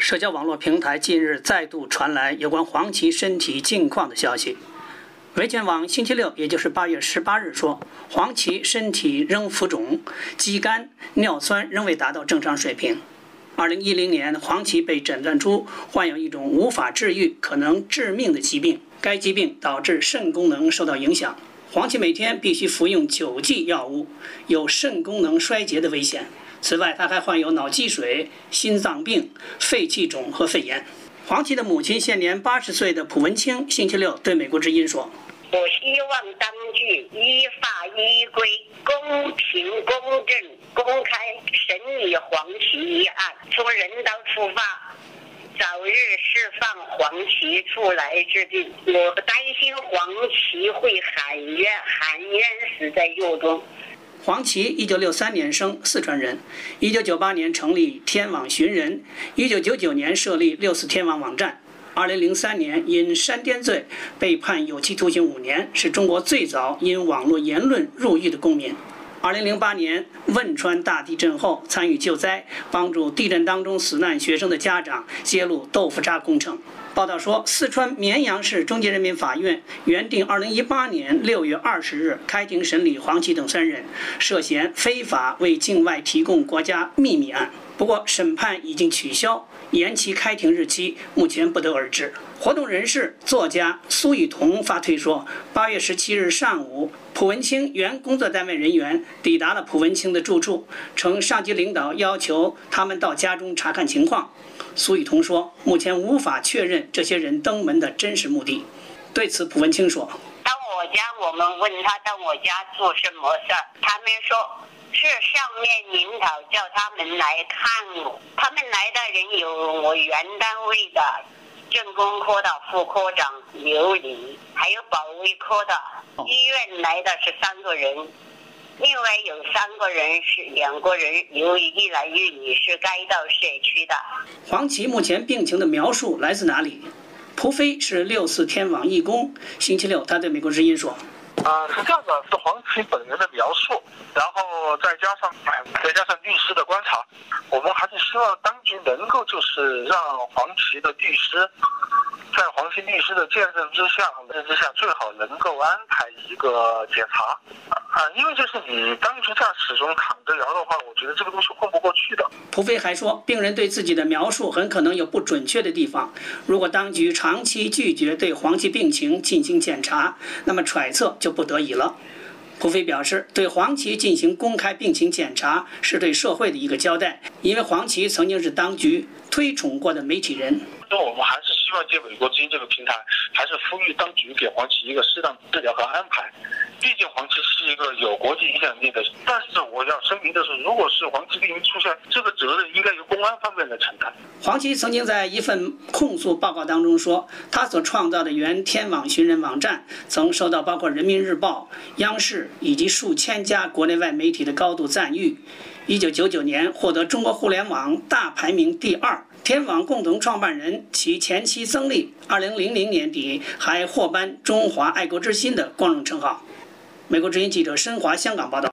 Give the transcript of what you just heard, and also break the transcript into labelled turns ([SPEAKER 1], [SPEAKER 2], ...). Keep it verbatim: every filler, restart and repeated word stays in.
[SPEAKER 1] 社交网络平台近日再度传来有关黄琦身体近况的消息。维权网星期六，也就是八月十八日说，黄琦身体仍浮肿，肌酐、尿酸仍未达到正常水平。二零一零年，黄琦被诊断出患有一种无法治愈、可能致命的疾病，该疾病导致肾功能受到影响。黄琦每天必须服用九剂药物，有肾功能衰竭的危险。此外，他还患有脑积水、心脏病、肺气肿和肺炎。黄琦的母亲现年八十岁的蒲文清星期六对美国之音说：“
[SPEAKER 2] 我希望当局依法依规、公平公正、公开审理黄琦一案，从人道出发，早日释放黄琦出来治病。我担心黄琦会含冤含冤死在狱中。”
[SPEAKER 1] 黄琦一九六三年生，四川人。一九九八年成立天网寻人，一九九九年设立六四天网网站。二零零三年因煽颠罪被判有期徒刑五年，是中国最早因网络言论入狱的公民。二零零八年汶川大地震后参与救灾，帮助地震当中死难学生的家长揭露豆腐渣工程。报道说，四川绵阳市中级人民法院原定二零一八年六月二十日开庭审理黄琦等三人涉嫌非法为境外提供国家秘密案，不过审判已经取消，延期开庭日期目前不得而知。活动人士、作家苏雨桐发推说，八月十七日上午，蒲文清原工作单位人员抵达了蒲文清的住处，称上级领导要求他们到家中查看情况。苏雨桐说，目前无法确认这些人登门的真实目的。对此，蒲文清说：“
[SPEAKER 2] 到我家，我们问他到我家做什么事儿，他们说是上面领导叫他们来看我。他们来的人有我原单位的政工科的副科长刘礼，还有保卫科的。医院来的是三个人。另外有三个人是两个人由于一来一女是该到社区的。”
[SPEAKER 1] 黄琦目前病情的描述来自哪里？蒲飞是六四天网义工，星期六他对美国之音说：“
[SPEAKER 3] 啊、呃，是这样的，是黄琦本人的描述，然后再加上再加上律师的观察，我们还是希望当局能够就是让黄琦的律师。在黄琦律师的见证之下，之下最好能够安排一个检查，啊，因为就是你当局在始终躺着摇的话，我觉得这个东西混不过去的。”
[SPEAKER 1] 蒲飞还说，病人对自己的描述很可能有不准确的地方，如果当局长期拒绝对黄琦病情进行检查，那么揣测就不得已了。蒲飞表示，对黄琦进行公开病情检查是对社会的一个交代，因为黄琦曾经是当局推崇过的媒体人。
[SPEAKER 3] 那我们还是希望借美国之音这个平台，还是呼吁当局给黄琦一个适当治疗和安排。毕竟黄琦是一个有国际影响力的，但是我要声明的是，如果是黄琦病出现，这个责任应该由公安方面来承担。
[SPEAKER 1] 黄琦曾经在一份控诉报告当中说，他所创造的原天网寻人网站曾受到包括人民日报、央视以及数千家国内外媒体的高度赞誉。一九九九年获得中国互联网大排名第二，天网共同创办人，其前妻曾丽，二零零零年底还获颁中华爱国之心的光荣称号。美国之音记者申华香港报道。